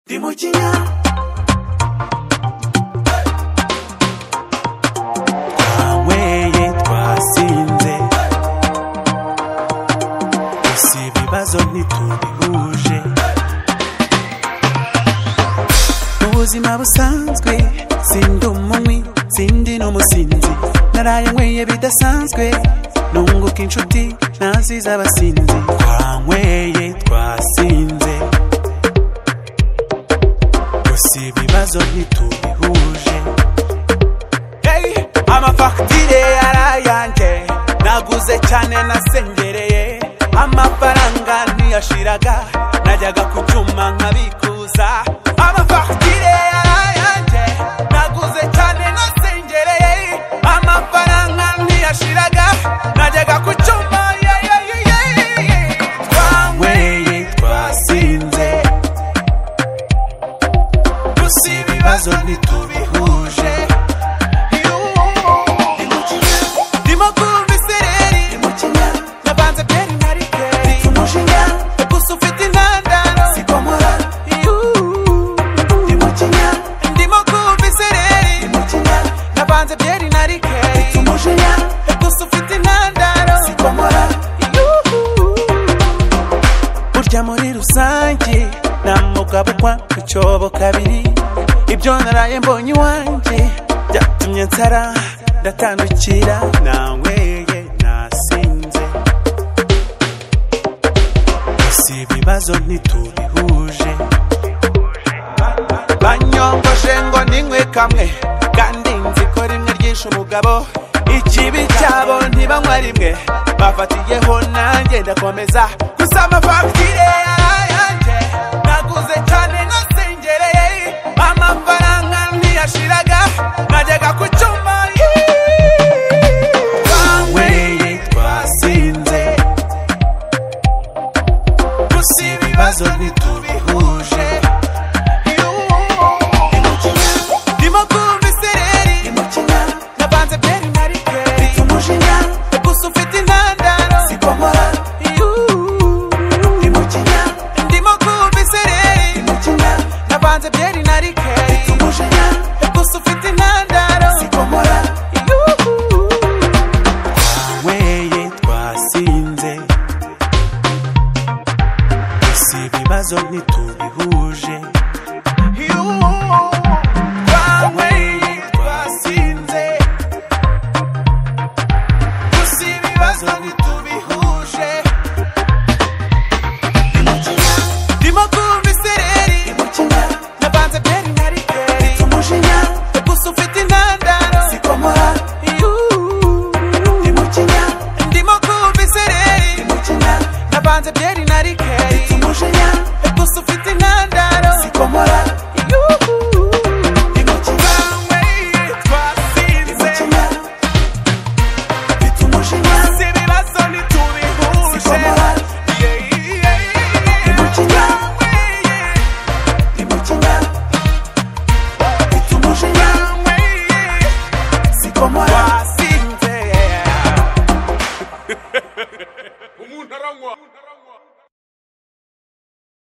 Dimujinya Kwaweye twasinze Isi ibibazo ntitubihuje Ubuzima busanzwe sindi umunywi sindi n'umusinzi Naraye nyweye bidasanzwe nunguka inshuti naziza abasinzi Kwanyweye twasinze Gusa ibibazo ntitubihuje Amafagitire yarayanje naguze cyane nasengereye amafaranga ntiyashiraga najyaga kucuma nkabikuza Amafagitire yarayanje naguze cyane nasengereye amafaranga ntiyashiraga najyaga kucuma Twanyweye twasinze gusa ibibazo ntitubihuje Burya muri rusange namugabo kwa kucyobo kabiri ibyo naraye mbonye iwanjye byatumye nsara ndatandukira nanyweye nasinze gusa ibibazo ntitubihuje banyongoshe ngo ninywe kamwe kandi nzi ko rimwe ryishe umugabo ikibi cyabo ntibanywa rimwe bafatiyeho nanjye ndakomeza gusa amafagitire yarayanje naguze cyane nasengereye amafaranga ntiyashiraga najyaga kucuma Twanyweye twasinze gusa ibibazo ntitubihuje Ibibazo ntitubihuje Twanyweye twasinze gusa ibibazo ntitubihuje Ndimo kumva isereri navanze byeri na rikeri umujinya gusa ufite intandaro sikomora Ndimo kumva isereri navanze byeri